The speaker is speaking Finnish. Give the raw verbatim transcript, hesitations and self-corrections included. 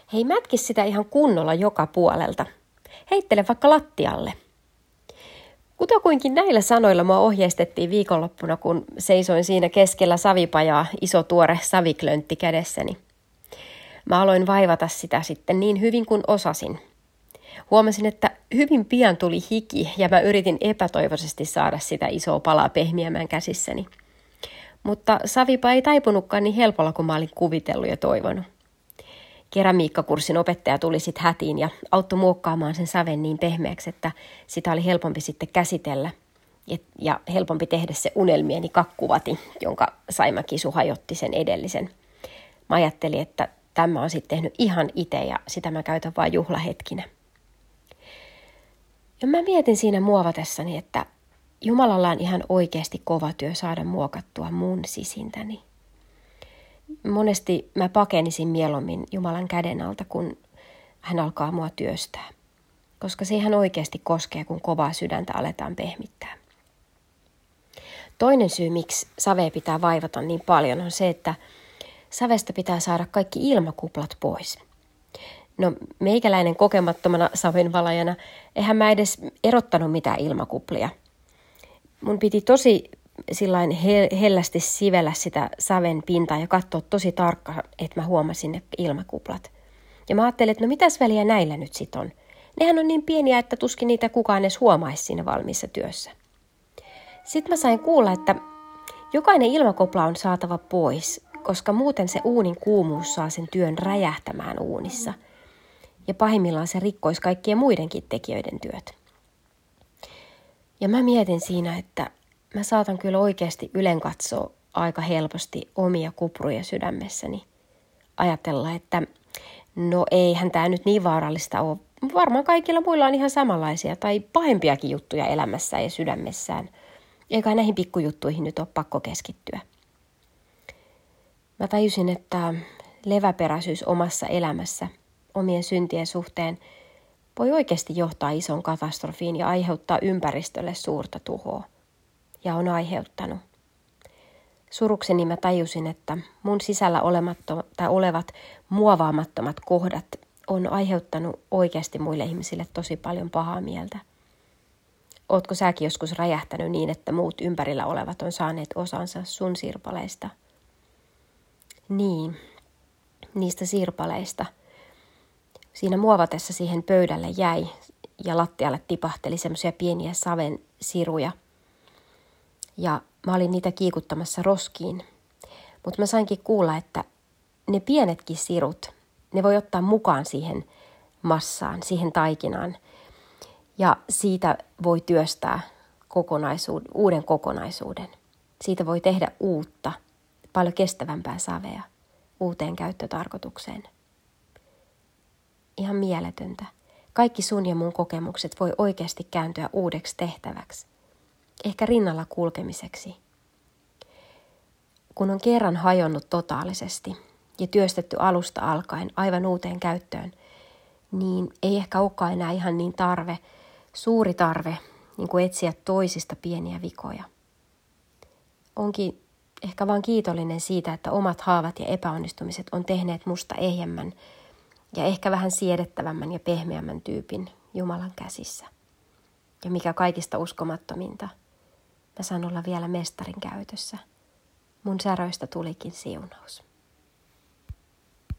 Hei, mätki sitä ihan kunnolla joka puolelta. Heittele vaikka lattialle. Kutakuinkin näillä sanoilla mua ohjeistettiin viikonloppuna, kun seisoin siinä keskellä savipajaa, iso tuore saviklöntti kädessäni. Mä aloin vaivata sitä sitten niin hyvin kuin osasin. Huomasin, että hyvin pian tuli hiki ja mä yritin epätoivoisesti saada sitä isoa palaa pehmiämään käsissäni. Mutta savipa ei taipunutkaan niin helpolla kuin mä olin kuvitellut ja toivonut. Keramiikkakurssin opettaja tuli sitten hätiin ja auttoi muokkaamaan sen saven niin pehmeäksi, että sitä oli helpompi sitten käsitellä ja helpompi tehdä se unelmieni kakkuvati, jonka Saima Kisu hajotti sen edellisen. Mä ajattelin, että tämä on sitten tehnyt ihan itse ja sitä mä käytän vain juhlahetkinä. Ja mä mietin siinä muovatessani, että Jumalalla on ihan oikeasti kova työ saada muokattua mun sisintäni. Monesti mä pakenisin mieluummin Jumalan käden alta, kun hän alkaa mua työstää. Koska se ihan oikeasti koskee, kun kovaa sydäntä aletaan pehmittää. Toinen syy, miksi savea pitää vaivata niin paljon, on se, että savesta pitää saada kaikki ilmakuplat pois. No, meikäläinen kokemattomana savenvalajana, eihän mä edes erottanut mitään ilmakuplia. Mun piti tosi sillain hellästi sivellä sitä saven pintaa ja katsoa tosi tarkkaan, että mä huomasin ne ilmakuplat. Ja mä ajattelin, että no mitäs väliä näillä nyt sit on. Nehän on niin pieniä, että tuskin niitä kukaan edes huomaisi siinä valmiissa työssä. Sitten mä sain kuulla, että jokainen ilmakupla on saatava pois, koska muuten se uunin kuumuus saa sen työn räjähtämään uunissa. Ja pahimmillaan se rikkoisi kaikkien muidenkin tekijöiden työt. Ja mä mietin siinä, että mä saatan kyllä oikeasti ylen katsoa aika helposti omia kupruja sydämessäni. Ajatella, että no eihän tää nyt niin vaarallista ole. Varmaan kaikilla muilla on ihan samanlaisia tai pahempiakin juttuja elämässään ja sydämessään. Eikä näihin pikkujuttuihin nyt ole pakko keskittyä. Mä tajusin, että leväperäisyys omassa elämässä omien syntien suhteen voi oikeasti johtaa ison katastrofiin ja aiheuttaa ympäristölle suurta tuhoa. Ja on aiheuttanut. Surukseni mä tajusin, että mun sisällä tai olevat muovaamattomat kohdat on aiheuttanut oikeasti muille ihmisille tosi paljon pahaa mieltä. Ootko säkin joskus räjähtänyt niin, että muut ympärillä olevat on saaneet osansa sun sirpaleista? Niin, niistä sirpaleista. Siinä muovatessa siihen pöydälle jäi ja lattialle tipahteli semmoisia pieniä saven siruja. Ja mä olin niitä kiikuttamassa roskiin. Mutta mä sainkin kuulla, että ne pienetkin sirut, ne voi ottaa mukaan siihen massaan, siihen taikinaan. Ja siitä voi työstää kokonaisuuden, uuden kokonaisuuden. Siitä voi tehdä uutta, paljon kestävämpää savea uuteen käyttötarkoitukseen. Ihan mieletöntä. Kaikki sun ja mun kokemukset voi oikeasti kääntyä uudeksi tehtäväksi. Ehkä rinnalla kulkemiseksi. Kun on kerran hajonnut totaalisesti ja työstetty alusta alkaen aivan uuteen käyttöön, niin ei ehkä olekaan enää ihan niin tarve, suuri tarve, niin kuin etsiä toisista pieniä vikoja. Onkin ehkä vaan kiitollinen siitä, että omat haavat ja epäonnistumiset on tehneet musta ehjemmän ja ehkä vähän siedettävämmän ja pehmeämmän tyypin Jumalan käsissä. Ja mikä kaikista uskomattominta, mä saan olla vielä mestarin käytössä. Mun säröistä tulikin siunaus.